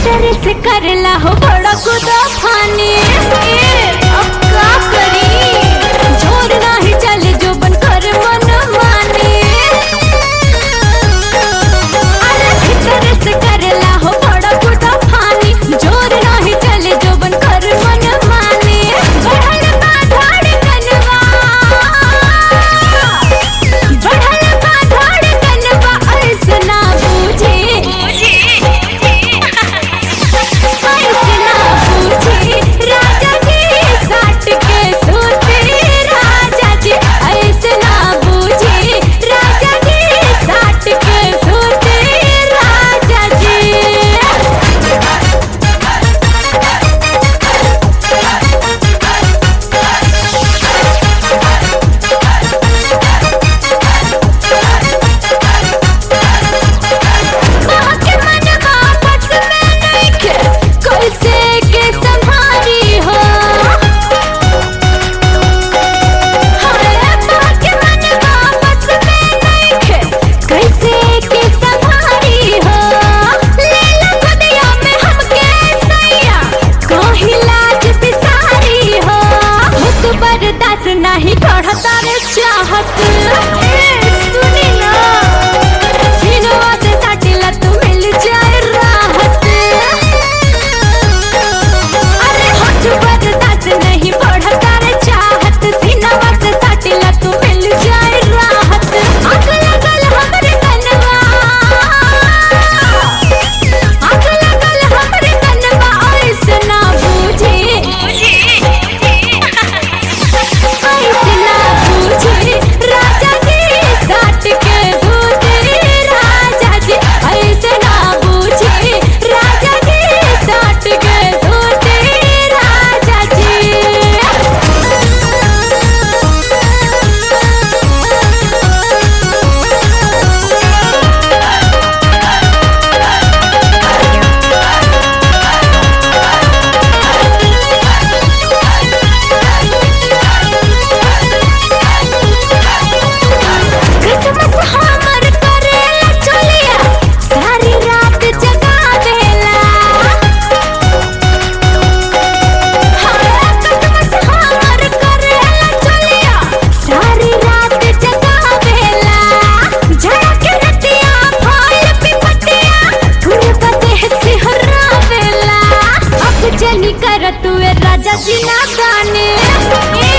भीतर से करला हो बड़ा गुदा फानी अब का करी जोर नाही चले जो बन कर मन माने अरे भीतर से करला हो बड़ा गुदा फानी जोर नाही चले जो बन कर मन माने बढ़ल बा धड़कनवा ऐसे ना बूझे राजा जी साट के सोते राजा जी ऐसे ना बूझे राजा जी साट के सोते राजा जी नहीं बढ़ता रे चाहत सुनी ना सीनवा से साटिला तू मिल जाए राहत अरे होठ बर्दाश्त नहीं बढ़ता रे चाहत सीनवा से साटिला तू मिल जाए राहत आग लगल हमरे कनवा आग लगल हमरे कनवा ऐसे ना बूझे राजा जी साट के सोते राजा जी ऐसे ना बूझे राजा जी साट के सोते राजा जी क्रिसमस हमर करेला चलिया सारी रात जगा देला क्रिसमस हमर करेला चलिया सारी रात जगा देला झड़ा के रतिया फल पिपटिया गुरबते सिहरा देला अब जनी कर तू राजा जी ना गाने